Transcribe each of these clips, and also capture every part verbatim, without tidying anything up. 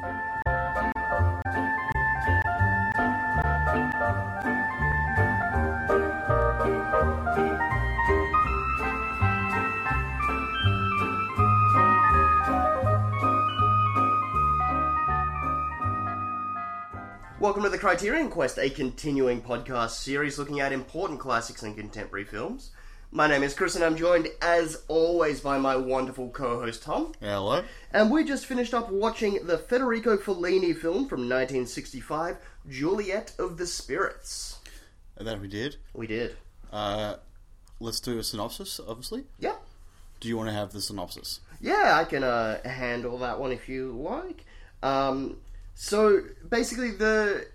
Welcome to the Criterion Quest, a continuing podcast series looking at important classics and contemporary films. My name is Chris and I'm joined, as always, by my wonderful co-host Tom. Hello. And we just finished up watching the Federico Fellini film from nineteen sixty-five, Juliet of the Spirits. That we did. We did. Uh, let's do a synopsis, obviously. Yeah. Do you want to have the synopsis? Yeah, I can uh, handle that one if you like. Um... So, basically, the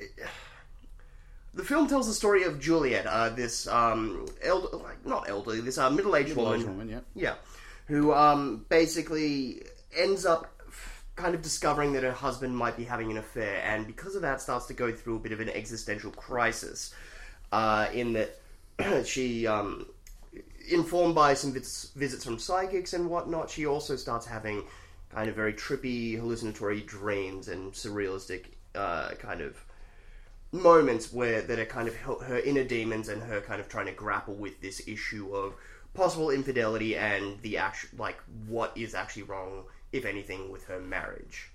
the film tells the story of Juliet, uh, this, um, elder, like, not elderly, this uh, middle-aged Middle-aged woman. woman, yeah. Yeah. Who um, basically ends up kind of discovering that her husband might be having an affair, and because of that starts to go through a bit of an existential crisis, uh, in that she, um, informed by some vis- visits from psychics and whatnot, she also starts having kind of very trippy, hallucinatory dreams and surrealistic uh, kind of moments where that are kind of her, her inner demons and her kind of trying to grapple with this issue of possible infidelity and the actual, like, what is actually wrong, if anything, with her marriage.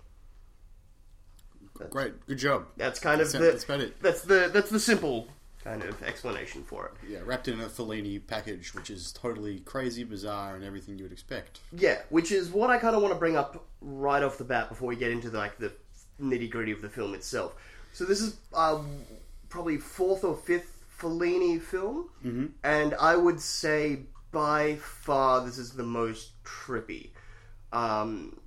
That's, Great, good job. That's kind of that's, the that's about it. That's the that's the simple kind of explanation for it. Yeah, wrapped in a Fellini package, which is totally crazy, bizarre, and everything you would expect. Yeah, which is what I kind of want to bring up right off the bat before we get into the, like the nitty gritty of the film itself. So this is uh, probably fourth or fifth Fellini film, mm-hmm. and I would say by far this is the most trippy. Um,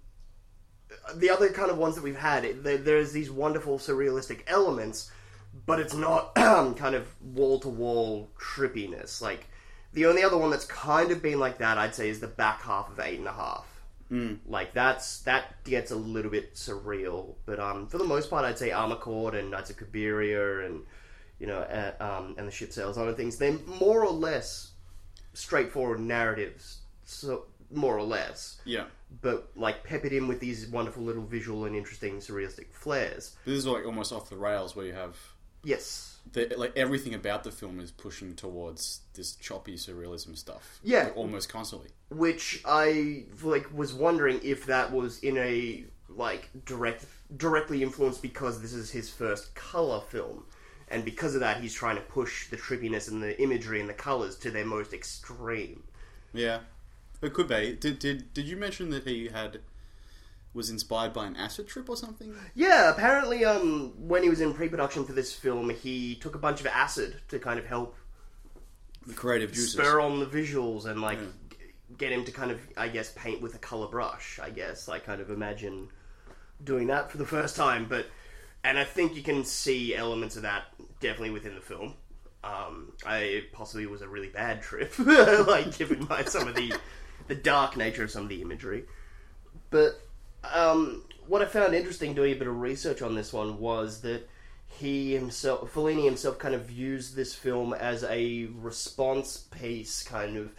the other kind of ones that we've had, it, there, there's these wonderful surrealistic elements, but it's not kind of wall-to-wall trippiness. Like, the only other one that's kind of been like that, I'd say, is the back half of Eight and a Half. Mm. Like, that's that gets a little bit surreal. But um, for the most part, I'd say Amarcord and Knights of Cabiria and, you know, uh, um, and The Ship Sails On and things, they're more or less straightforward narratives, so more or less. Yeah. But, like, peppered in with these wonderful little visual and interesting surrealistic flares. This is like almost off the rails where you have... Yes. The, like everything about the film is pushing towards this choppy surrealism stuff. Yeah. Like, almost constantly. Which I like was wondering if that was in a like direct directly influenced because this is his first color film, and because of that he's trying to push the trippiness and the imagery and the colors to their most extreme. Yeah, it could be. Did did did you mention that he had? Was inspired by an acid trip or something? Yeah, apparently um, when he was in pre-production for this film, he took a bunch of acid to kind of help the creative juices, spur on the visuals and like yeah. g- get him to kind of, I guess, paint with a color brush, I guess. Like, kind of imagine doing that for the first time. But and I think you can see elements of that definitely within the film. Um, I, it possibly was a really bad trip, like, given by some of the, the dark nature of some of the imagery. But... Um, what I found interesting doing a bit of research on this one was that he himself, Fellini himself, kind of views this film as a response piece, kind of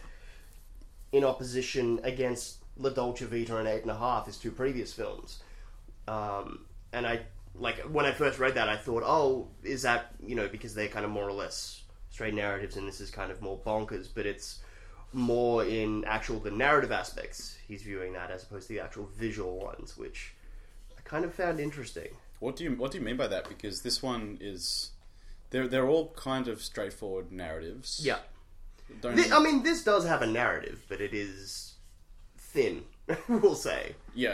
in opposition against La Dolce Vita and Eight and a Half, his two previous films. Um, and I, like, when I first read that, I thought, oh, is that, you know, because they're kind of more or less straight narratives and this is kind of more bonkers, but it's more in actual the narrative aspects he's viewing that as opposed to the actual visual ones, which I kind of found interesting. What do you what do you mean by that? Because this one is they're they're all kind of straightforward narratives. Yeah. Don't Th- I mean, this does have a narrative, but it is thin, we'll say. Yeah.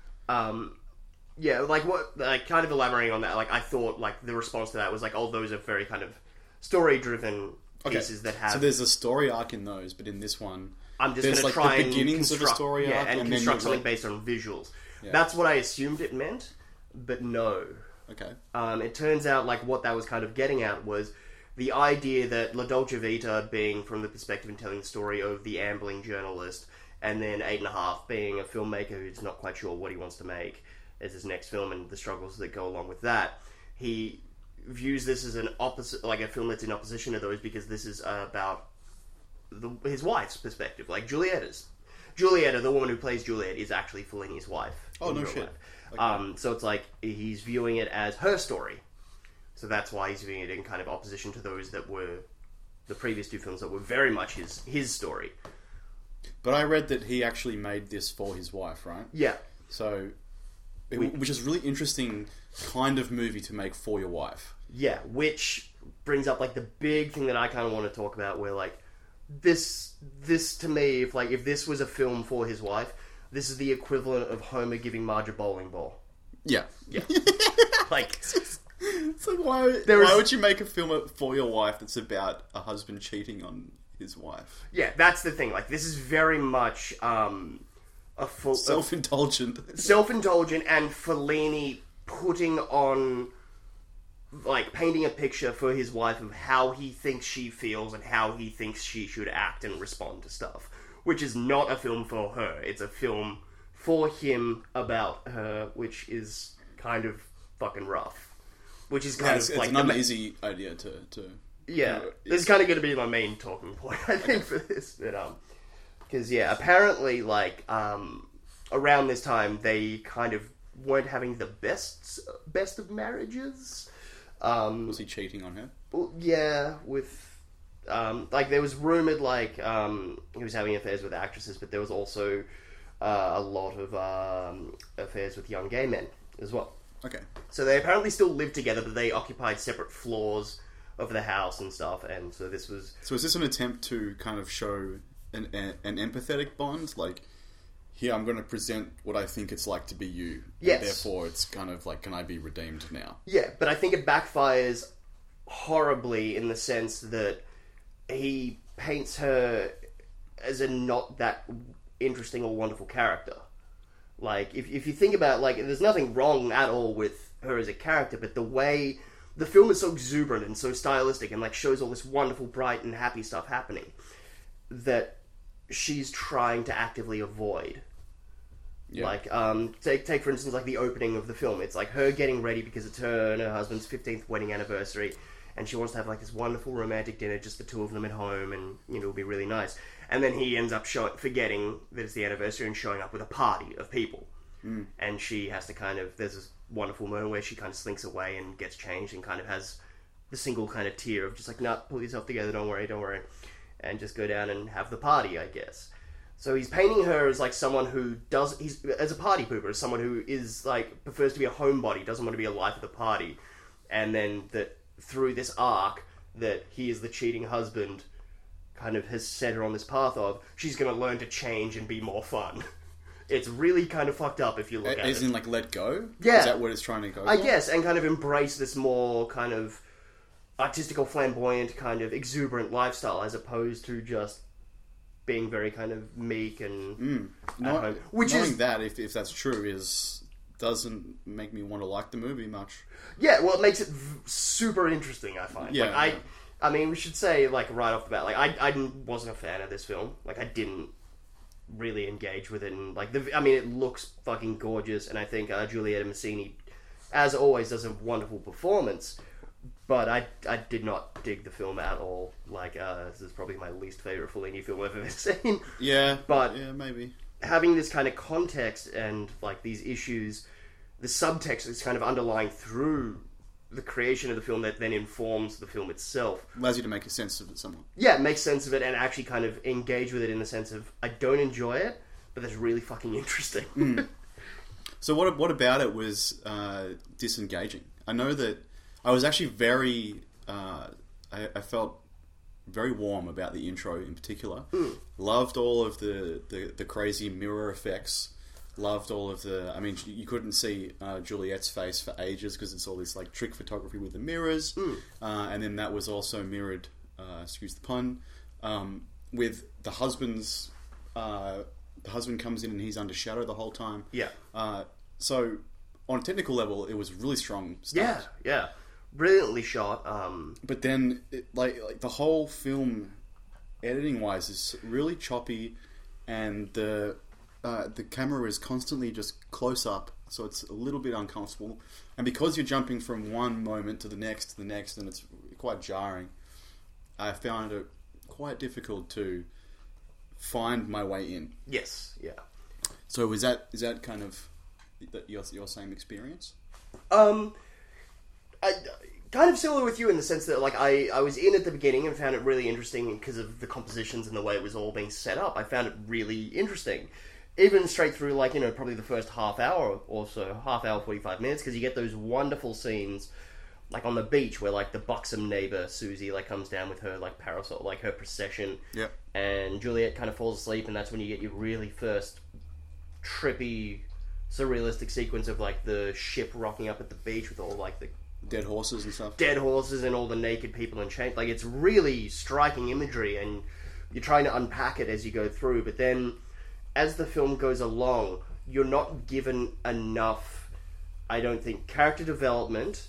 Um yeah, like what like kind of elaborating on that, like I thought like the response to that was like, oh, those are very kind of story driven pieces okay. that have. So there's a story arc in those, but in this one, I'm just going to like try the and beginnings of a story yeah, arc, and, and construct then something like... based on visuals. Yeah. That's what I assumed it meant, but no. Okay. Um, it turns out like what that was kind of getting at was the idea that La Dolce Vita being from the perspective and telling the story of the ambling journalist, and then Eight and a Half being a filmmaker who's not quite sure what he wants to make as his next film and the struggles that go along with that. He views this as an opposite, like a film that's in opposition to those, because this is uh, about the, his wife's perspective, like Julietta's. Julieta, the woman who plays Juliet, is actually Fellini's wife. Oh, in no real shit. life. Okay. Um, so it's like he's viewing it as her story. So that's why he's viewing it in kind of opposition to those that were the previous two films that were very much his his story. But I read that he actually made this for his wife, right? Yeah. So, it, We- which is really interesting kind of movie to make for your wife. Yeah, which brings up like the big thing that I kind of want to talk about, where like this this to me, if like if this was a film for his wife, this is the equivalent of Homer giving Marge a bowling ball. Yeah. Yeah, like It's like, why, There why is- would you make a film for your wife that's about a husband cheating on his wife? yeah, that's the thing. Like this is very much um, a full Self-indulgent. self-indulgent and Fellini putting on, like, painting a picture for his wife of how he thinks she feels and how he thinks she should act and respond to stuff. Which is not a film for her. It's a film for him about her, which is kind of fucking rough. Which is kind Yeah, it's, of it's like... an the ma- uneasy idea to... to yeah, you know, this is kind of going to be my main talking point, I think, for this. But, um... Because, yeah, apparently, like, um... around this time, they kind of weren't having the best best of marriages. Um, Was he cheating on her? well, yeah, with um, like there was rumored like um, he was having affairs with actresses, but there was also uh, a lot of um, affairs with young gay men as well. Okay. So they apparently still lived together, but they occupied separate floors of the house and stuff. And so this was So is this an attempt to kind of show an, an, an empathetic bond? Like, here, I'm going to present what I think it's like to be you. Yes. And therefore, it's kind of like, can I be redeemed now? yeah, but I think it backfires horribly in the sense that he paints her as a not that interesting or wonderful character. Like, if if you think about, like, there's nothing wrong at all with her as a character, but the way the film is so exuberant and so stylistic and, like, shows all this wonderful, bright, and happy stuff happening that she's trying to actively avoid. Yeah. Like, um, take, take for instance, like, the opening of the film. It's, like, her getting ready because it's her and her husband's fifteenth wedding anniversary, and she wants to have, like, this wonderful romantic dinner, just the two of them at home, and, you know, it'll be really nice. And then he ends up show- forgetting that it's the anniversary and showing up with a party of people. Mm. And she has to kind of... There's this wonderful moment where she kind of slinks away and gets changed and kind of has the single kind of tear of just like, nah, pull yourself together, don't worry, don't worry. And just go down and have the party, I guess. So he's painting her as like someone who does... He's as a party pooper, as someone who is like... prefers to be a homebody, doesn't want to be a life of the party. And then that through this arc, that he is the cheating husband... kind of has set her on this path of she's going to learn to change and be more fun. It's really kind of fucked up if you look at As it. in, like, let go? Yeah. Is that what it's trying to go I for? guess, and kind of embrace this more kind of artistical, flamboyant, kind of exuberant lifestyle as opposed to just being very kind of meek and Mm. at Not, home. Which knowing is that, if, if that's true, is doesn't make me want to like the movie much. yeah, well, it makes it v- super interesting. I find. Yeah, like, I, yeah. I mean, we should say like right off the bat, like I, I didn't- wasn't a fan of this film. Like I didn't really engage with it, and like the, I mean, it looks fucking gorgeous, and I think uh, Giulietta Massini, as always, does a wonderful performance. But I, I did not dig the film at all. Like, uh, this is probably my least favorite Fellini film I've ever seen. Yeah, But- yeah, maybe. Having this kind of context and like these issues, the subtext is kind of underlying through the creation of the film that then informs the film itself. Allows you to make a sense of it somewhat. Yeah, it makes sense of it and actually kind of engage with it in the sense of I don't enjoy it, but that's really fucking interesting. Mm. So what what about it was uh, disengaging? I know that I was actually very... Uh, I, I felt very warm about the intro in particular. Mm. Loved all of the, the, the crazy mirror effects. Loved all of the... I mean, you couldn't see uh, Juliet's face for ages because it's all this like trick photography with the mirrors. Mm. Uh, and then that was also mirrored, uh, excuse the pun, um, with the husband's... Uh, the husband comes in and he's under shadow the whole time. Yeah. Uh, so, on a technical level, it was really strong stuff. Yeah, yeah. Brilliantly shot. Um, But then, it, like, like the whole film, editing-wise, is really choppy, and the uh, the camera is constantly just close up, so it's a little bit uncomfortable. And because you're jumping from one moment to the next to the next, and it's quite jarring, I found it quite difficult to find my way in. Yes, yeah. So is that is that kind of your your same experience? Um, I, kind of similar with you in the sense that, like, I, I was in at the beginning and found it really interesting because of the compositions and the way it was all being set up. I found it really interesting. Even straight through, like, you know, probably the first half hour or so, half hour, forty-five minutes, because you get those wonderful scenes, like, on the beach where, like, the buxom neighbor, Susie, like, comes down with her, like, parasol, like, her procession. Yep. And Juliet kind of falls asleep, and that's when you get your really first trippy, surrealistic sequence of, like, the ship rocking up at the beach with all, like, the dead horses and stuff. Dead horses and all the naked people in chains. Like, it's really striking imagery, and you're trying to unpack it as you go through. But then, as the film goes along, you're not given enough, I don't think, character development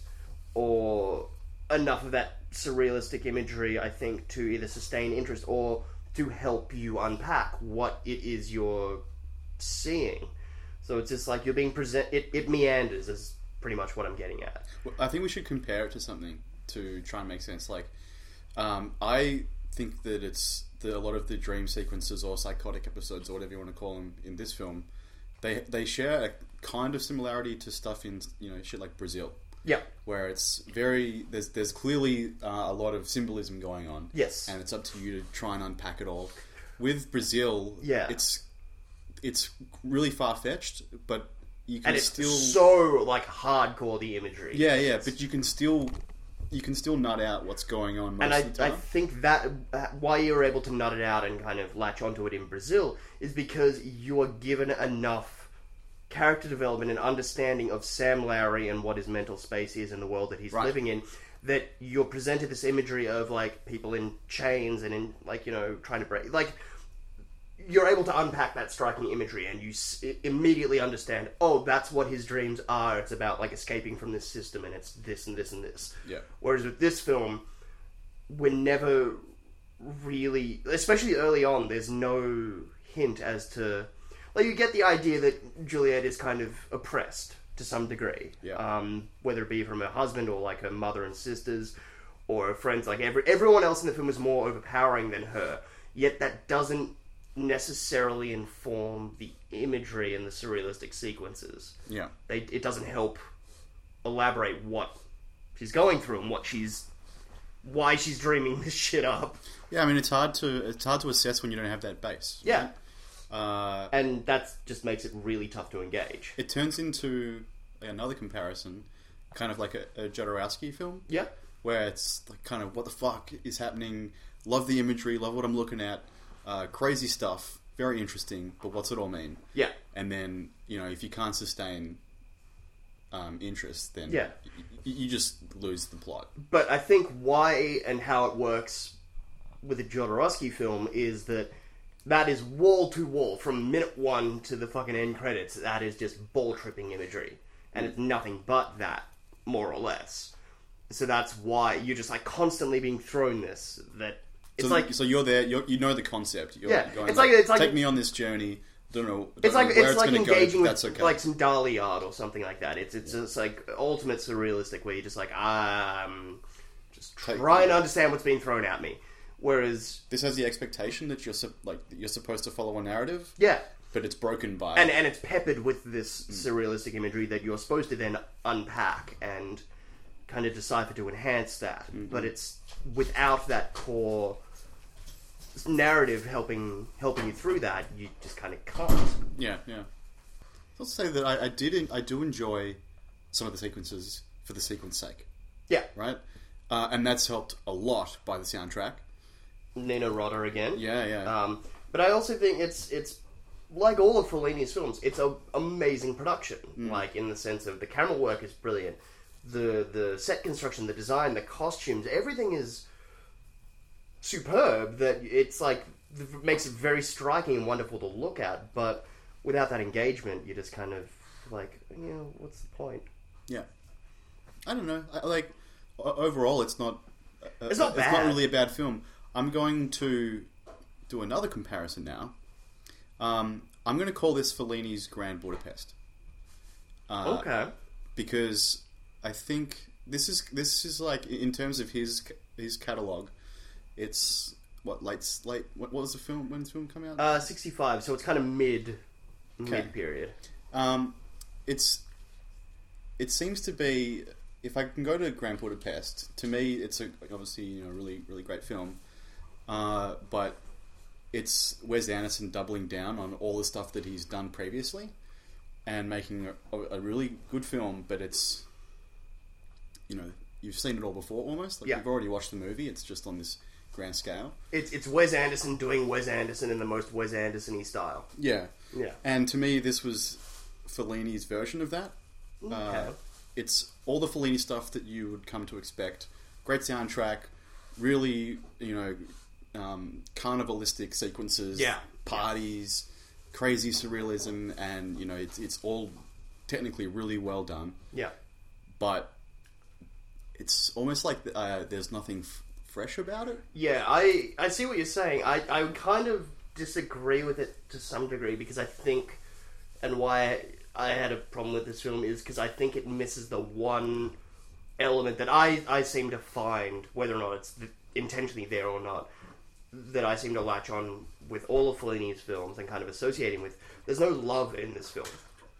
or enough of that surrealistic imagery, I think, to either sustain interest or to help you unpack what it is you're seeing. So it's just like you're being present. It, it meanders is pretty much what I'm getting at. Well, I think we should compare it to something to try and make sense. Like, um, I think that it's the, a lot of the dream sequences or psychotic episodes or whatever you want to call them in this film. They they share a kind of similarity to stuff in, you know, shit like Brazil. Yeah. Where it's very there's there's clearly uh, a lot of symbolism going on. Yes. And it's up to you to try and unpack it all. With Brazil, yeah. it's it's really far fetched, but you can and it's still so like hardcore the imagery. Yeah, yeah, but you can still you can still nut out what's going on most and I, of the time. I think that uh, why you're able to nut it out and kind of latch onto it in Brazil is because you are given enough character development and understanding of Sam Lowry and what his mental space is in the world that he's right. living in, that you're presented this imagery of like people in chains and in like, you know, trying to break, like you're able to unpack that striking imagery and you s- immediately understand, oh, that's what his dreams are. It's about like escaping from this system and it's this and this and this. Yeah. Whereas with this film, we're never really, especially early on, there's no hint as to, like, you get the idea that Juliet is kind of oppressed to some degree. Yeah. Um, whether it be from her husband or like her mother and sisters or her friends, like every, everyone else in the film is more overpowering than her. Yet that doesn't necessarily inform the imagery and the surrealistic sequences. Yeah. They, it doesn't help elaborate what she's going through and what she's, why she's dreaming this shit up. Yeah, I mean it's hard to it's hard to assess when you don't have that base. Yeah. Right? Uh, and that just makes it really tough to engage. It turns into another comparison, kind of like a, a Jodorowsky film. Yeah. Where it's like kind of what the fuck is happening. Love the imagery, love what I'm looking at. Uh, crazy stuff, very interesting, but what's it all mean? Yeah. And then, you know, if you can't sustain um, interest, then yeah. y- you just lose the plot. But I think why and how it works with a Jodorowsky film is that that is wall to wall, from minute one to the fucking end credits. That is just ball-tripping imagery. And it's nothing but that, more or less. So that's why you're just like constantly being thrown this, that it's so, like, so you're there. You're, you know the concept. You're yeah, going it's like, it's like take me on this journey. Don't know. Don't it's like know where it's, it's like going to go. engaging with That's okay. like some Dali art or something like that. It's it's just like ultimate surrealistic where you're just like um, just Take- trying to understand what's being thrown at me. Whereas this has the expectation that you're su- like that you're supposed to follow a narrative. yeah, but it's broken by and and it's peppered with this surrealistic imagery that you're supposed to then unpack and kind of decipher to enhance that. Mm-hmm. But it's without that core narrative helping helping you through that, you just kind of can't. Yeah, yeah. I'll say that I, I did. I do enjoy some of the sequences for the sequence sake. Yeah, Right, uh, and that's helped a lot by the soundtrack. Nina Rodder again. Yeah, yeah. Um, but I also think it's it's like all of Fellini's films. It's an amazing production. Mm. Like in the sense of the camera work is brilliant, the the set construction, the design, the costumes, everything is superb. That it's like it makes it very striking and wonderful to look at. But without that engagement, you're just kind of like, you know, what's the point? Yeah. I don't know. I, like o- overall, it's not. Uh, It's not It's bad. not really a bad film. I'm going to do another comparison now. Um, I'm going to call this Fellini's Grand Budapest. Uh, Okay. Because I think this is this is like in terms of his his catalog, it's what late late what, what was the film when the film come out? Uh, sixty-five, so it's kind of mid Okay. mid period. Um, it's it seems to be, if I can go to Grand Budapest, to me it's a, obviously, you know, really really great film, uh, but it's Wes Anderson doubling down on all the stuff that he's done previously and making a, a really good film, but it's, you know, you've seen it all before almost. Like, Yeah. you've already watched the movie. It's just on this grand scale. It's it's Wes Anderson doing Wes Anderson in the most Wes Anderson-y style. Yeah. Yeah. And to me, this was Fellini's version of that. Okay. Uh, it's all the Fellini stuff that you would come to expect. Great soundtrack, really, you know, um, carnivalistic sequences, Yeah. parties, crazy surrealism, and, you know, it's it's all technically really well done. Yeah. But it's almost like uh, there's nothing f- fresh about it. Yeah, I, I see what you're saying. I, I kind of disagree with it to some degree because I think, and why I had a problem with this film is because I think it misses the one element that I, I seem to find, whether or not it's intentionally there or not, that I seem to latch on with all of Fellini's films and kind of associating with. There's no love in this film.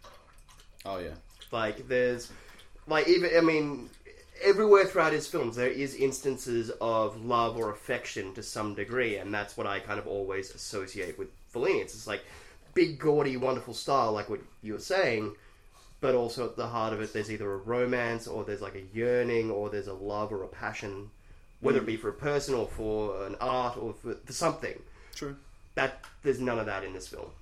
Oh, yeah. Like, there's, like, even, I mean, everywhere throughout his films, there is instances of love or affection to some degree, and that's what I kind of always associate with Fellini. It's just like big, gaudy, wonderful style, like what you were saying, but also at the heart of it, there's either a romance, or there's like a yearning, or there's a love or a passion, whether it be for a person, or for an art, or for, for something. True. That, there's none of that in this film.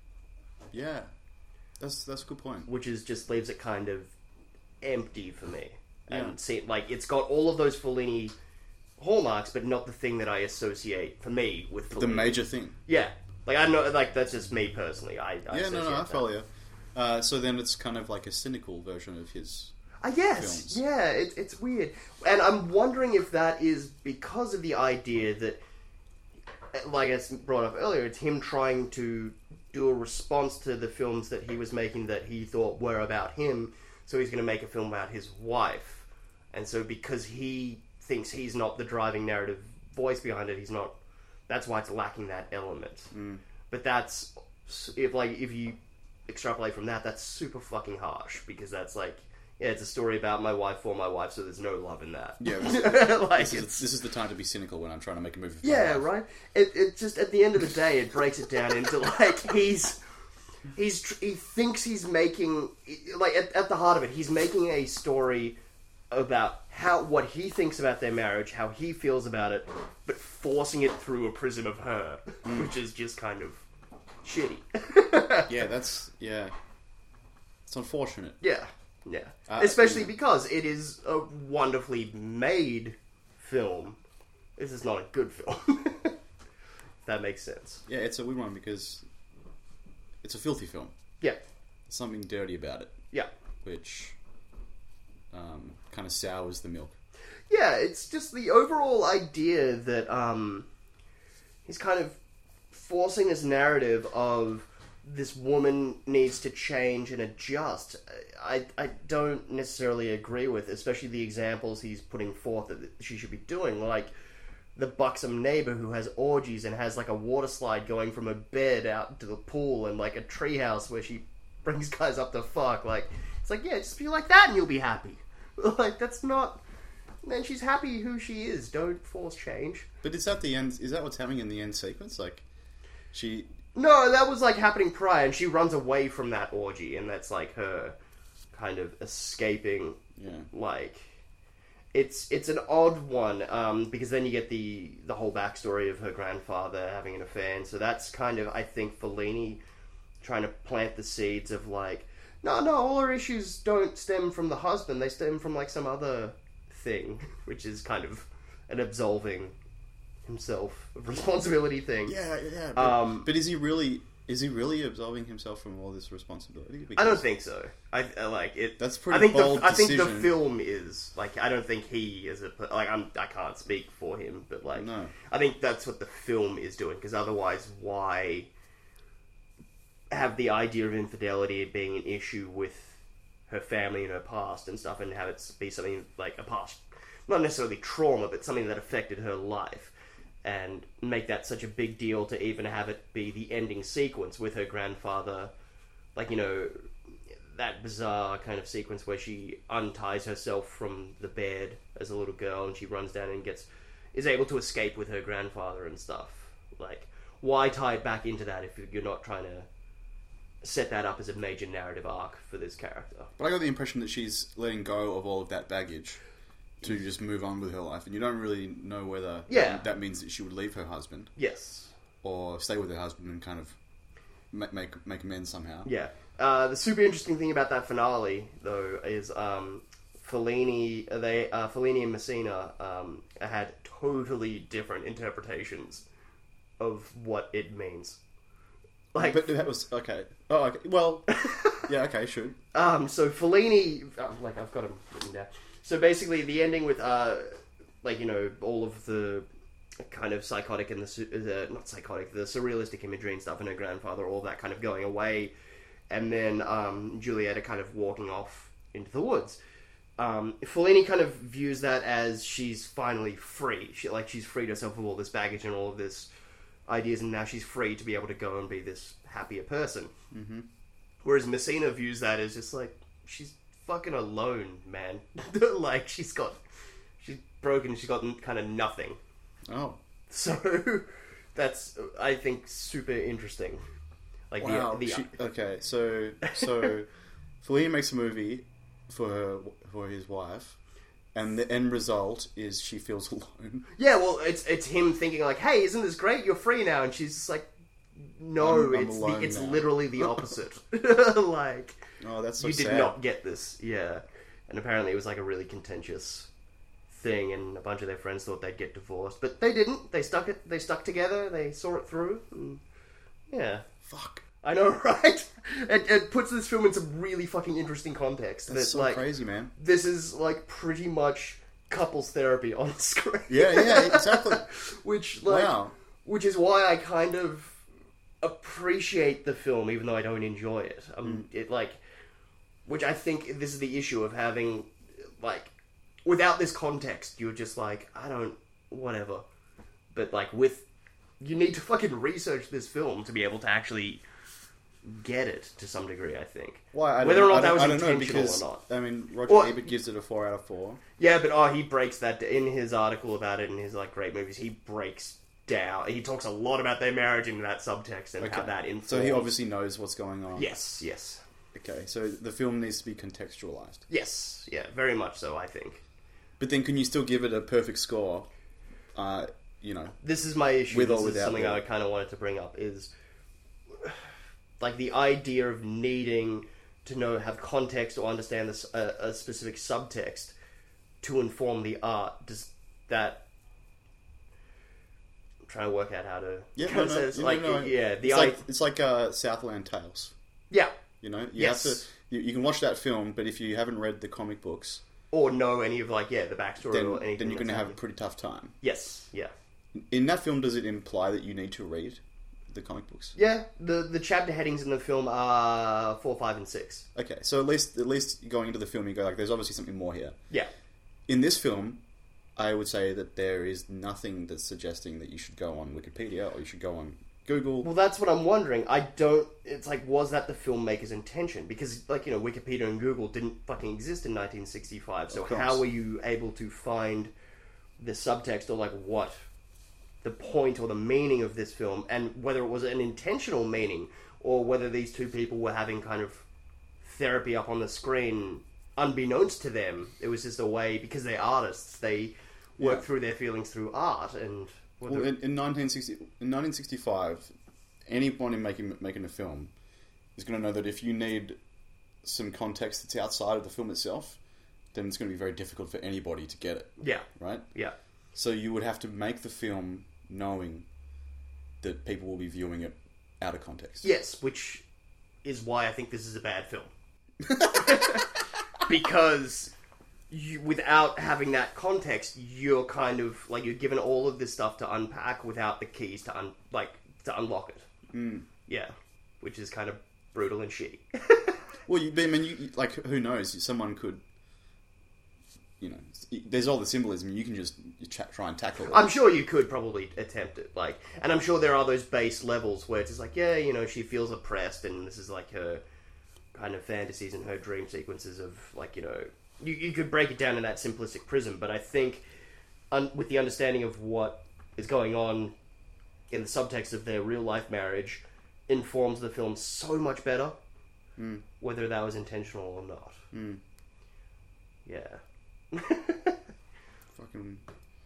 Yeah. That's that's a good point. Which is just leaves it kind of empty for me. Yeah. And see, like, it's got all of those Fellini hallmarks, but not the thing that I associate for me with Fellini. The major thing. Yeah, like I know, like that's just me personally. I, I Yeah, no, associate no, I that. follow you. Uh, so then it's kind of like a cynical version of his. I guess, films. yeah, it, it's weird, and I'm wondering if that is because of the idea that, like I brought up earlier, it's him trying to do a response to the films that he was making that he thought were about him, so he's going to make a film about his wife, and so because he thinks he's not the driving narrative voice behind it, he's not. That's why it's lacking that element. Mm. But that's if like if you extrapolate from that, that's super fucking harsh because that's like. Yeah, it's a story about my wife for my wife, so there's no love in that. Yeah, like this, is, it's, this is the time to be cynical when I'm trying to make a movie. For my yeah, life. right. It it just at the end of the day, it breaks it down into like he's he's tr- he thinks he's making like at, at the heart of it, he's making a story about how what he thinks about their marriage, how he feels about it, but forcing it through a prism of her, which is just kind of shitty. Yeah, that's yeah. It's unfortunate. Yeah. Yeah. Uh, Especially yeah. because it is a wonderfully made film. This is not a good film. If that makes sense. Yeah, it's a weird one because it's a filthy film. Yeah. There's something dirty about it, Yeah. which um, kind of sours the milk. Yeah, it's just the overall idea that um, he's kind of forcing this narrative of this woman needs to change and adjust. I, I don't necessarily agree with, especially the examples he's putting forth that she should be doing, like the buxom neighbor who has orgies and has like a water slide going from her bed out to the pool and like a treehouse where she brings guys up to fuck. Like, it's like, yeah, just be like that and you'll be happy. Like, that's not... Man, she's happy who she is. Don't force change. But is that the end? Is that what's happening in the end sequence? Like, she. No, that was like happening prior, and she runs away from that orgy, and that's like her kind of escaping. Yeah. Like, it's it's an odd one um, because then you get the the whole backstory of her grandfather having an affair, and so that's kind of I think Fellini trying to plant the seeds of like, no, no, all her issues don't stem from the husband; they stem from like some other thing, which is kind of an absolving himself of responsibility thing. Yeah, yeah. But, Um, but is he really? Is he really absolving himself from all this responsibility? I Because don't think so. I, I like it. That's a pretty I think bold the I think the decision. film is like I don't think he is a like I'm I can't speak for him, but like No. I think that's what the film is doing because otherwise why have the idea of infidelity being an issue with her family and her past and stuff and have it be something like a past, not necessarily trauma, but something that affected her life. and make that such a big deal to even have it be the ending sequence with her grandfather, like, you know, that bizarre kind of sequence where she unties herself from the bed as a little girl and she runs down and gets is able to escape with her grandfather and stuff. Like, why tie it back into that if you're not trying to set that up as a major narrative arc for this character? But I got the impression that she's letting go of all of that baggage to just move on with her life, and you don't really know whether Yeah. that, that means that she would leave her husband Yes. or stay with her husband and kind of make make, make amends somehow. Yeah. Uh, the super interesting thing about that finale, though, is um, Fellini, they, uh, Fellini and Messina um, had totally different interpretations of what it means. Like, But that was okay. Oh, okay. Well, yeah, okay, sure. um, so Fellini, uh, like I've got them written down. So basically, the ending with, uh, like, you know, all of the kind of psychotic and the su- uh, not psychotic, the surrealistic imagery and stuff, and her grandfather, all that kind of going away, and then um, Julieta kind of walking off into the woods. Um, Fellini kind of views that as she's finally free. She, like, she's freed herself of all this baggage and all of this ideas, and now she's free to be able to go and be this happier person. Mm-hmm. Whereas Messina views that as just like, she's fucking alone, man. Like, she's got, she's broken, she's got kind of nothing. Oh. So, that's, I think, super interesting. Like, Wow. the, the She, okay, so so Fellini makes a movie for her for his wife, and the end result is she feels alone. yeah, well, it's it's him thinking like, hey, isn't this great? You're free now, and she's just like, no, I'm- I'm it's the, alone it's now. literally the opposite. Like, Oh, that's so you did sad. not get this, yeah. And apparently, it was like a really contentious thing, and a bunch of their friends thought they'd get divorced, but they didn't. They stuck it. They stuck together. They saw it through. And yeah. Fuck. I know, right? It, it puts this film in some really fucking interesting context. That's that, so like, crazy, man. this is like pretty much couples therapy on screen. Yeah, yeah, exactly. Which, like, Wow. which is why I kind of appreciate the film, even though I don't enjoy it. Um, Mm. it like, which I think this is the issue of having, like, without this context, you're just like, I don't, whatever. But like with, you need to fucking research this film to be able to actually get it to some degree, I think. Why? I Whether don't- or not I that don't- was I don't know, intentional because, or not. I mean, Roger Well- Ebert gives it a four out of four. Yeah, but oh, he breaks that in his article about it in his like great movies. He breaks down. He talks a lot about their marriage in that subtext and how that informs. So he obviously knows what's going on. Yes, yes, Okay, so the film needs to be contextualized. yes, yeah, very much so. I think But then can you still give it a perfect score? Uh, you know, this is my issue. With or this is without something the- I kind of wanted to bring up is like the idea of needing to know, have context or understand this, a, a specific subtext to inform the art. Does that? I'm trying to work out how to. yeah, how no, to no, say this. no, like no, no. yeah, the it's I, like it's like uh, Southland Tales. yeah, You know, you Yes. have to. You, you can watch that film, but if you haven't read the comic books, or know any of like yeah the backstory then or anything. then you're going to that's have a happening. pretty tough time. Yes, yeah. In that film, does it imply that you need to read the comic books? Yeah, the the chapter headings in the film are four, five, and six. Okay, so at least at least going into the film, you go like, "There's obviously something more here." Yeah, In this film, I would say that there is nothing that's suggesting that you should go on Wikipedia or you should go on Google. well, that's what I'm wondering. I don't. It's like, was that the filmmaker's intention? Because, like, you know, Wikipedia and Google didn't fucking exist in nineteen sixty-five. So Of course. how were you able to find the subtext or like what the point or the meaning of this film, and whether it was an intentional meaning or whether these two people were having kind of therapy up on the screen unbeknownst to them? It was just a way, because they're artists, they work Yeah. through their feelings through art. And whether, Well, in, in nineteen sixty, in nineteen sixty-five, anyone in making making a film is going to know that if you need some context that's outside of the film itself, then it's going to be very difficult for anybody to get it, yeah, right? yeah. So you would have to make the film knowing that people will be viewing it out of context. Yes, which is why I think this is a bad film. Because you, without having that context, you're kind of like you're given all of this stuff to unpack without the keys to un, like to unlock it. Mm. Yeah, which is kind of brutal and shitty. Well, you, I mean, you, like, who knows? Someone could you know, there's all the symbolism. You can just ch- try and tackle it. I'm sure you could probably attempt it, like, and I'm sure there are those base levels where it's just like, yeah, you know, she feels oppressed, and this is like her kind of fantasies and her dream sequences of, like, you know, you, you could break it down in that simplistic prism, but I think un- with the understanding of what is going on in the subtext of their real life marriage informs the film so much better, mm. whether that was intentional or not. Mm. Yeah. Fucking...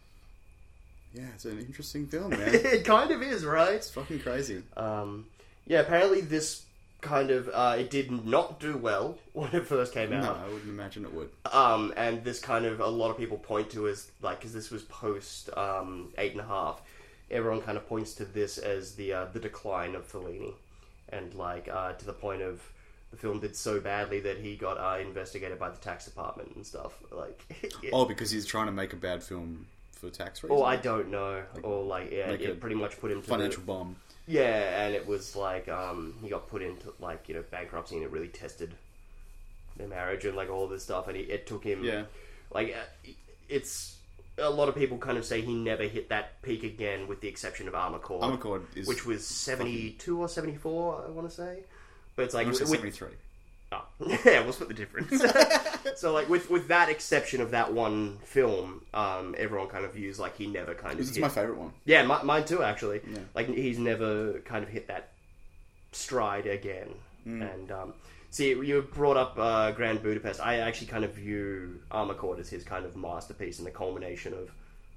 Yeah, it's an interesting film, man. It kind of is, right? It's fucking crazy. Um, yeah, apparently this kind of, uh, it did not do well when it first came out. No, I wouldn't imagine it would. Um, and this kind of, a lot of people point to as, like, because this was post um, Eight and a Half, everyone kind of points to this as the uh, the decline of Fellini. And, like, uh, to the point of the film did so badly that he got uh, investigated by the tax department and stuff. Like, it, Oh, because he's trying to make a bad film for tax reasons? or I don't know. Like, or, like, yeah, make a it pretty much put him to Financial the, bomb. Yeah, and it was like, um, he got put into, like, you know, bankruptcy, and it really tested their marriage and, like, all this stuff, and he, it took him, Yeah. like, uh, it's, a lot of people kind of say he never hit that peak again, with the exception of Armored Armored is... which was seventy-two or seventy-four, I want to say. But it's like... I was with, seventy-three. Oh, yeah, we'll split the difference. So, like, with with that exception of that one film, um, everyone kind of views, like, he never kind of This is hit... my favourite one. Yeah, my, mine too, actually. Yeah. Like, he's never kind of hit that stride again. Mm. And, um, see, you brought up uh, Grand Budapest. I actually kind of view Armored as his kind of masterpiece and the culmination of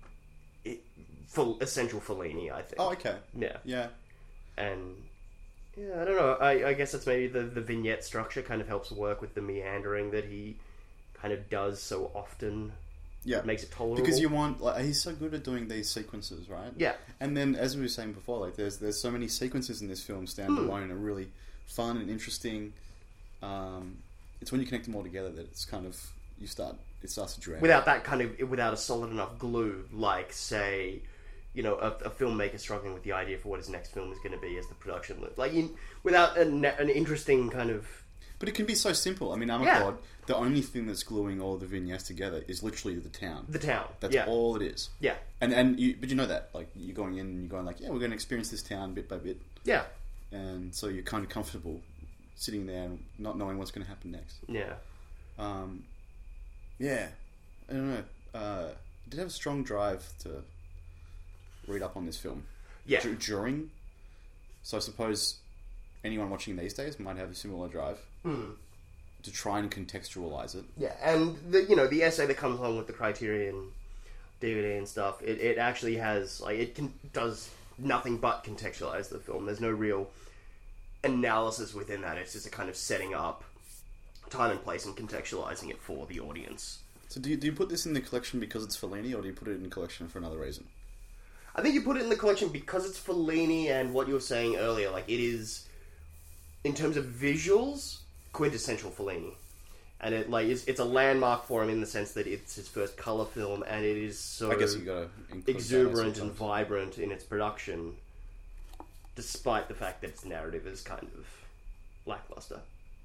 it, full, essential Fellini, I think. Oh, okay. Yeah. Yeah. And, yeah, I don't know. I, I guess that's maybe the, the vignette structure kind of helps work with the meandering that he kind of does so often. Yeah. It makes it tolerable. Because you want... Like, he's so good at doing these sequences, right? Yeah. And then, as we were saying before, like, there's there's so many sequences in this film standalone and are really fun and interesting. Um, it's when you connect them all together that it's kind of... You start... It starts to drag. Without that kind of... Without a solid enough glue, like, say... You know, a, a filmmaker struggling with the idea for what his next film is going to be as the production loop. Like, you, without an, an interesting kind of... But it can be so simple. I mean, I'm Yeah. a god. The only thing that's gluing all the vignettes together is literally the town. The town. That's yeah. all it is. Yeah. And and you, but you know that, like, you're going in and you're going like, yeah, we're going to experience this town bit by bit, Yeah. and so you're kind of comfortable sitting there and not knowing what's going to happen next. Yeah. Um, yeah, I don't know. Uh, I did have a strong drive to read up on this film. Yeah. D- during, so I suppose anyone watching these days might have a similar drive Mm. to try and contextualize it. Yeah, and the you know the essay that comes along with the Criterion D V D and stuff, it, it actually has like it can, does nothing but contextualize the film. There's no real analysis within that. It's just a kind of setting up time and place and contextualizing it for the audience. So do you, do you put this in the collection because it's Fellini, or do you put it in the collection for another reason? I think you put it in the collection because it's Fellini, and what you were saying earlier, like it is in terms of visuals, quintessential Fellini. And it like it's, it's a landmark for him in the sense that it's his first color film, and it is so I guess you got to exuberant and vibrant in its production, despite the fact that its narrative is kind of lackluster.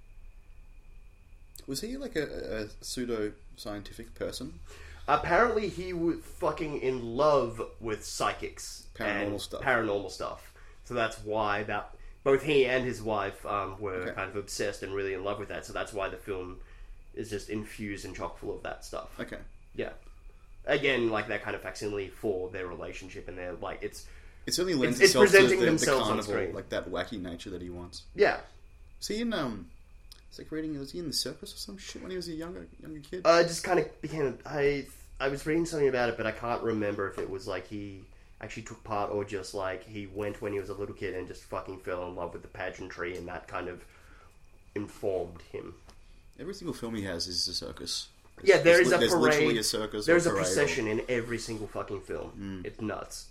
Was he like a, a pseudo scientific person? Apparently, he was fucking in love with psychics, Paranormal and stuff. Paranormal stuff. So that's why that both he and his wife um, were Okay. kind of obsessed and really in love with that. So that's why the film is just infused and chock full of that stuff. Okay. Yeah. Again, like that kind of facsimile for their relationship, and their like it's It certainly lends It's- it's itself to presenting the, the themselves on carnival, screen. like that wacky nature that he wants. yeah. Was he in um? It's like reading. Was he in the circus or some shit when he was a younger younger kid? Uh, it just kind of became. I I was reading something about it, but I can't remember if it was like he actually took part or just like he went when he was a little kid and just fucking fell in love with the pageantry, and that kind of informed him. Every single film he has is a circus. There's- Yeah, there there's is li- a there's parade. literally a circus. There's or a parade procession in every single fucking film. Mm. It's nuts.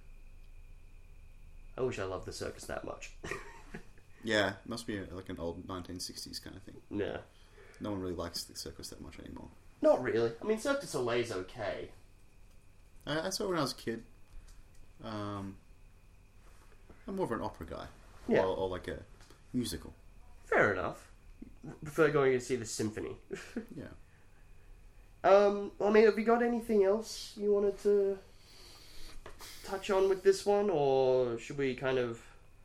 I wish I loved the circus that much. Or, yeah, must be a, like an old nineteen sixties kind of thing. Yeah. No one really likes the circus that much anymore. Not really. I mean, Cirque du Soleil's okay. I, I saw it when I was a kid. Um, I'm more of an opera guy, Yeah. or, or like a musical. Fair enough. Prefer going to see the symphony. Yeah. Um, I mean, have you got anything else you wanted to touch on with this one, or should we kind of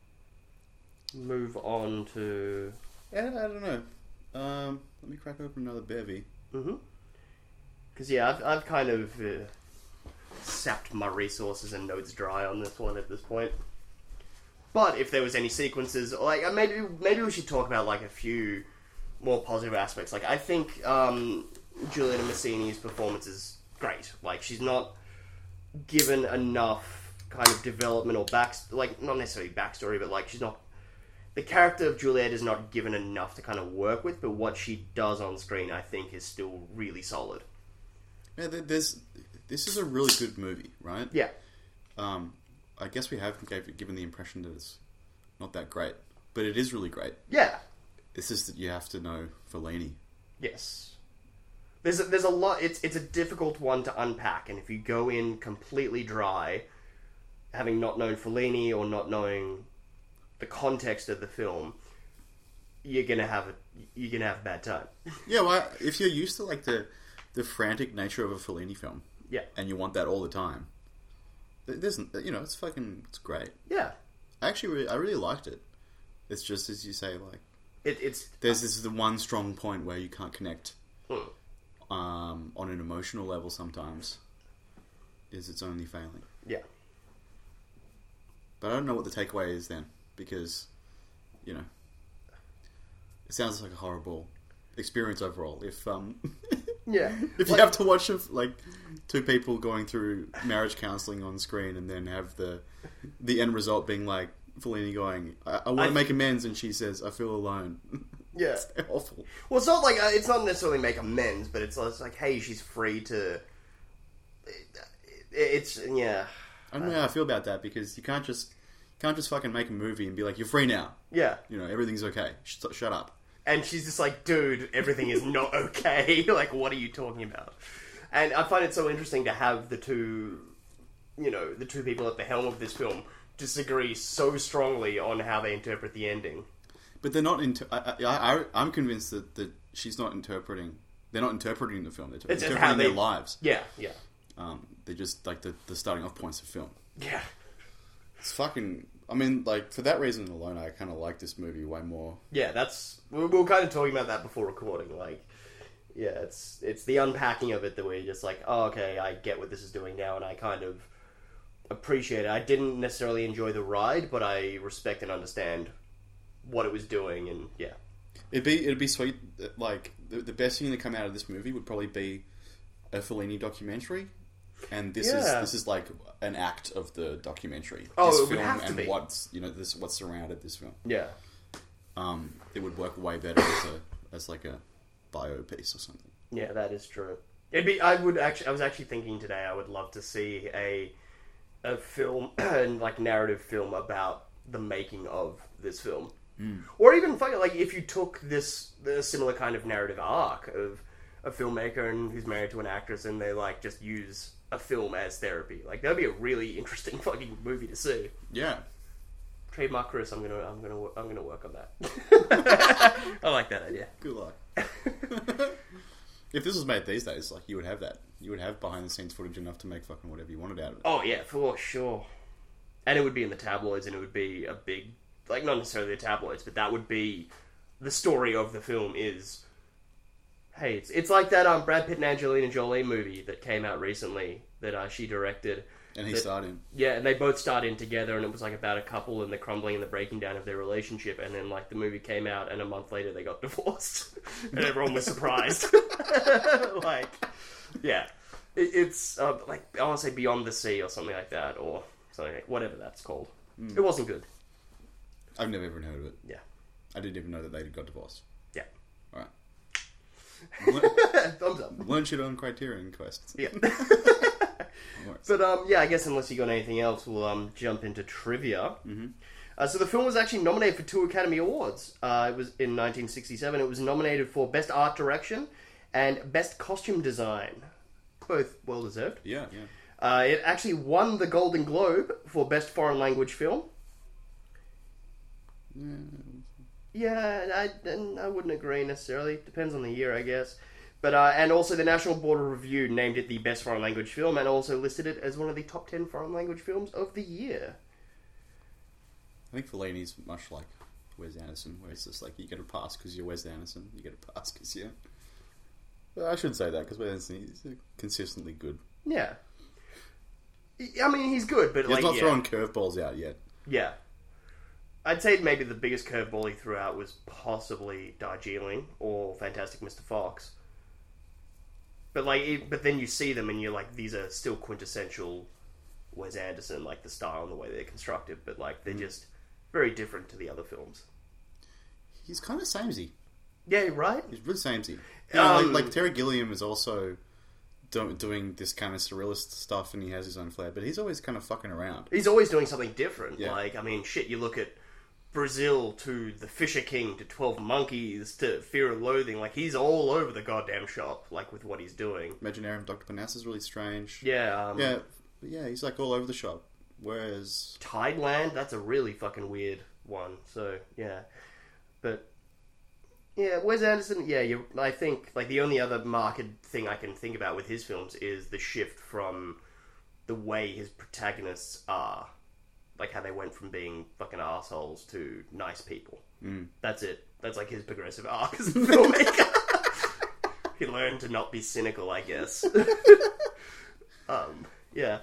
move on to? Yeah, I don't know. Um, let me crack open another bevy. Mm-hmm. Because yeah, I've I've kind of uh, sapped my resources and notes dry on this one at this point. But if there was any sequences, like uh, maybe maybe we should talk about like a few more positive aspects. Like I think um, Giulietta Massini's performance is great. Like she's not given enough kind of development or back, like not necessarily backstory, but like she's not. The character of Juliet is not given enough to kind of work with, but what she does on screen, I think, is still really solid. Yeah, there's this is a really good movie, right? Yeah. Um, I guess we have gave, given the impression that it's not that great, but it is really great. Yeah. It's just that you have to know Fellini. Yes. There's a, there's a lot. It's it's a difficult one to unpack, and if you go in completely dry, having not known Fellini or not knowing the context of the film, you're gonna have a you're gonna have a bad time. Yeah, well, if you're used to like the the frantic nature of a Fellini film, yeah, and you want that all the time, there's you know it's fucking it's great. Yeah, I actually really, I really liked it. It's just as you say, like it, it's there's this is the one strong point where you can't connect mm. um, on an emotional level. Sometimes is it's only failing. Yeah, but I don't know what the takeaway is then. Because, you know, it sounds like a horrible experience overall. If um, yeah, if like, you have to watch like two people going through marriage counselling on screen and then have the the end result being like Fellini going, "I, I want to make amends," and she says, "I feel alone." Yeah, it's awful. Well, it's not like uh, it's not necessarily make amends, but it's, it's like, hey, she's free to. It, it's yeah. I don't know how I feel about that because you can't just. Can't just fucking make a movie and be like, you're free now. Yeah. You know, everything's okay. Shut, shut up. And she's just like, dude, everything is not okay. Like, what are you talking about? And I find it so interesting to have the two, you know, the two people at the helm of this film disagree so strongly on how they interpret the ending. But they're not... Inter- I, I, I, I'm convinced that, that she's not interpreting... They're not interpreting the film. They're it's interpreting how they, their lives. Yeah, yeah. Um, they're just, like, the, the starting off points of film. Yeah. It's fucking... I mean, like, for that reason alone, I kind of like this movie way more. Yeah, that's... We were kind of talking about that before recording. Like, yeah, it's it's the unpacking of it that we're just like, oh, okay, I get what this is doing now, and I kind of appreciate it. I didn't necessarily enjoy the ride, but I respect and understand what it was doing, and yeah. It'd be it'd be sweet. Like, the, the best thing to come out of this movie would probably be a Fellini documentary. And this yeah. is this is like an act of the documentary. Oh, this it would film have to and be. what's you know this what's surrounded this film. Yeah. Um, it would work way better as a as like a bio piece or something. Yeah, that is true. It'd be. I would actually. I was actually thinking today. I would love to see a a film and like narrative film about the making of this film, mm. or even like if you took this the similar kind of narrative arc of a filmmaker and who's married to an actress and they like just use a film as therapy. Like that'd be a really interesting fucking movie to see. Yeah. Trademark Chris, I'm gonna, I'm gonna, I'm gonna work on that. I like that idea. Good luck. If this was made these days, like you would have that. You would have behind the scenes footage enough to make fucking whatever you wanted out of it. Oh yeah, for sure. And it would be in the tabloids, and it would be a big, like not necessarily the tabloids, but that would be the story of the film. Is hey, it's it's like that um Brad Pitt and Angelina Jolie movie that came out recently that uh, she directed. And he that, starred in. Yeah, and they both starred in together, and it was like about a couple and the crumbling and the breaking down of their relationship. And then like the movie came out, and a month later they got divorced, and everyone was surprised. Like, yeah, it, it's uh, like I want to say Beyond the Sea or something like that, or something like, whatever that's called. Mm. It wasn't good. I've never even heard of it. Yeah, I didn't even know that they got divorced. Yeah. All right. Learn, Thumbs up. Learn shit on Criterion Quest. Yeah. But um, yeah, I guess unless you got anything else, we'll um jump into trivia. Mm-hmm. Uh, so the film was actually nominated for two Academy Awards. Uh, it was in nineteen sixty-seven. It was nominated for Best Art Direction and Best Costume Design, both well deserved. Yeah, yeah. Uh, it actually won the Golden Globe for Best Foreign Language Film. Yeah, yeah I, I wouldn't agree necessarily. Depends on the year, I guess. But uh, and also the National Board of Review named it the best foreign language film and also listed it as one of the top ten foreign language films of the year. I think Fellini's much like Wes Anderson, where it's just like you get a pass because you're Wes Anderson, you get a pass because you're... Well, I should say that because Wes Anderson is consistently good. Yeah. I mean, he's good, but he's like... He's not yeah. throwing curveballs out yet. Yeah. I'd say maybe the biggest curveball he threw out was possibly Darjeeling or Fantastic Mister Fox. But like, it, but then you see them and you're like, these are still quintessential Wes Anderson, like the style and the way they're constructed, but like they're mm. just very different to the other films. He's kind of samey. Yeah, right? He's really samey. You know, um, like, like Terry Gilliam is also do, doing this kind of surrealist stuff and he has his own flair, but he's always kind of fucking around. He's always doing something different. Yeah. Like, I mean, shit, you look at Brazil to The Fisher King to twelve Monkeys to Fear and Loathing. Like, he's all over the goddamn shop, like, with what he's doing. Imaginarium Doctor Parnassus is really strange. Yeah. Um, yeah, yeah, he's like all over the shop. Whereas... Tideland, that's a really fucking weird one. So, yeah. But... Yeah, Wes Anderson, yeah, you, I think, like, the only other marked thing I can think about with his films is the shift from the way his protagonists are. Like, how they went from being fucking assholes to nice people. Mm. That's it. That's, like, his progressive arc as a filmmaker. He learned to not be cynical, I guess. um, yeah.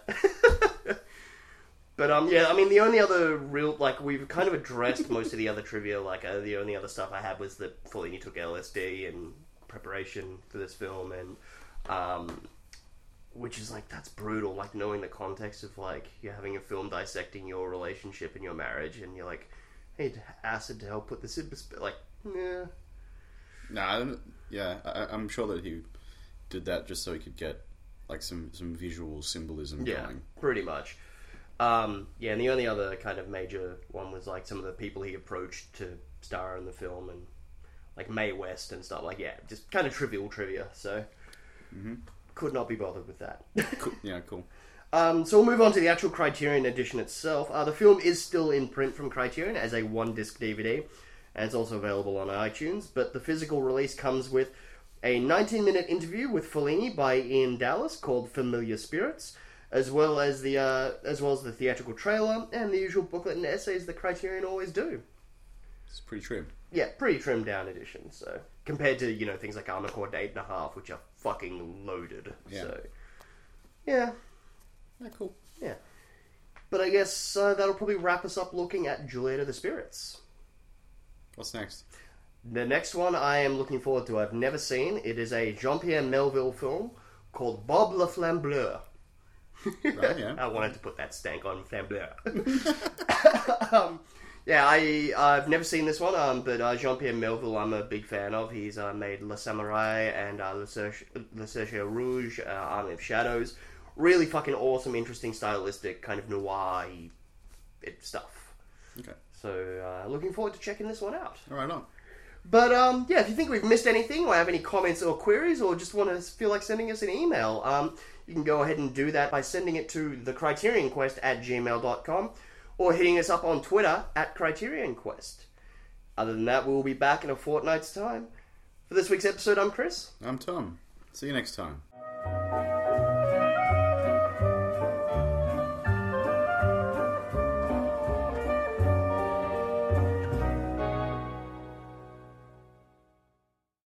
But, um, yeah, I mean, the only other real, like, we've kind of addressed most of the other trivia, like, uh, the only other stuff I had was that Fellini took L S D in preparation for this film, and, um, which is, like, that's brutal, like, knowing the context of, like, you're having a film dissecting your relationship and your marriage, and you're like, hey, acid to help put this in perspective, like, yeah. No, I don't, yeah, I, I'm sure that he did that just so he could get, like, some, some visual symbolism yeah, going. Pretty much. Um, yeah, and the only other kind of major one was, like, some of the people he approached to star in the film, and, like, Mae West and stuff. Like, yeah, just kind of trivial trivia, so mm-hmm. could not be bothered with that. Cool. Yeah, cool. Um, so we'll move on to the actual Criterion edition itself. Uh, the film is still in print from Criterion as a one-disc D V D, and it's also available on iTunes, but the physical release comes with a nineteen-minute interview with Fellini by Ian Dallas called Familiar Spirits, as well as the uh, as well as the theatrical trailer and the usual booklet and essays that Criterion always do. It's pretty trim. Yeah, pretty trimmed down edition. So compared to, you know, things like Armacord eight and a half, which are fucking loaded. Yeah. So yeah, yeah, cool. Yeah, but I guess uh, that'll probably wrap us up looking at Juliet of the Spirits. What's next? The next one I am looking forward to. I've never seen. It is a Jean-Pierre Melville film called Bob Le Flambeur. Right, yeah. I wanted to put that stank on Flambeur. um, yeah, I, I've never seen this one, um, but uh, Jean-Pierre Melville I'm a big fan of. He's uh, made Le Samurai and uh, Le, Serge, Le Serge Rouge, uh, Army of Shadows. Really fucking awesome, interesting, stylistic, kind of noir stuff. Okay. So, uh, looking forward to checking this one out. All right, on. But, um, yeah, if you think we've missed anything, or have any comments or queries, or just want to feel like sending us an email, um, you can go ahead and do that by sending it to the Criterion Quest at gmail dot com, or hitting us up on Twitter at Criterion Quest. Other than that, we'll be back in a fortnight's time. For this week's episode, I'm Chris. I'm Tom. See you next time.